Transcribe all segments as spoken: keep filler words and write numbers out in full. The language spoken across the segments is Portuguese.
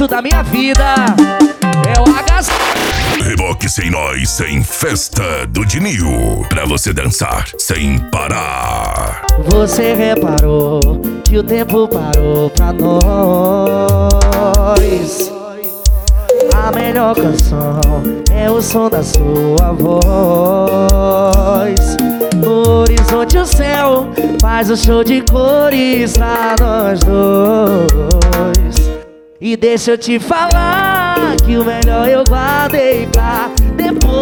resto da minha vida. É o agasalho. Reboque sem nós, sem festa do Dinho. Pra você dançar sem parar. Você reparou que o tempo parou pra nós. A melhor canção é o som da sua voz. No horizonte o céu faz o show de cores pra nós dois. E deixa eu te falar que o melhor eu guardei pra depois.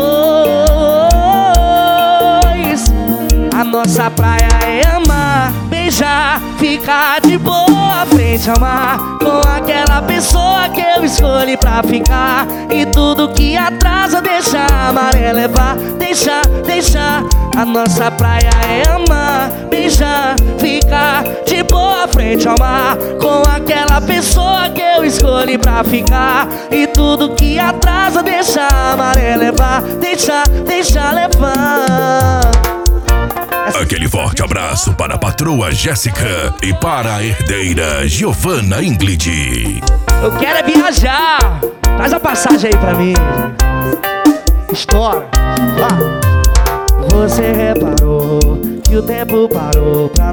A nossa praia é amar, beijar, ficar de boa frente ao mar, com aquela pessoa que eu escolhi pra ficar. E tudo que atrasa deixa a maré levar. Deixa, deixa. A nossa praia é amar, beijar, ficar de boa frente ao mar, com aquela pessoa que eu escolhi pra ficar. E tudo que atrasa deixa a maré levar. Deixa, deixa levar. Aquele forte abraço para a patroa Jéssica e para a herdeira Giovanna Ingrid. Eu quero é viajar. Traz a passagem aí pra mim. Estoura. Vá. Você reparou que o tempo parou pra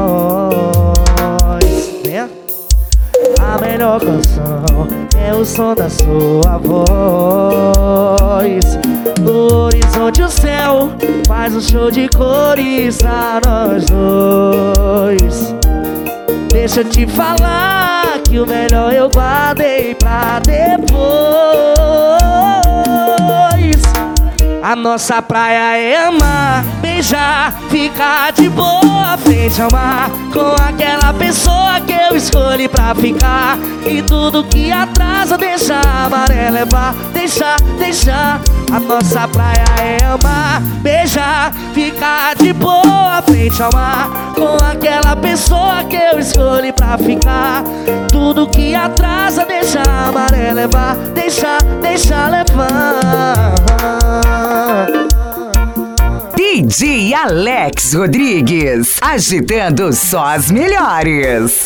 nós, né? A melhor canção é o som da sua voz. No horizonte o céu faz um show de cores pra nós dois. Deixa eu te falar que o melhor eu guardei pra depois. A nossa praia é amar, beijar, ficar de boa frente ao mar, com aquela pessoa que eu escolhi pra ficar. E tudo que atrasa deixa a maré levar. Deixa, deixa. A nossa praia é amar, beijar, ficar de boa frente ao mar, com aquela pessoa que eu escolhi pra ficar. Tudo que atrasa deixa a maré levar. Deixa, deixa levar. D J Alex Rodrigues, agitando só as melhores.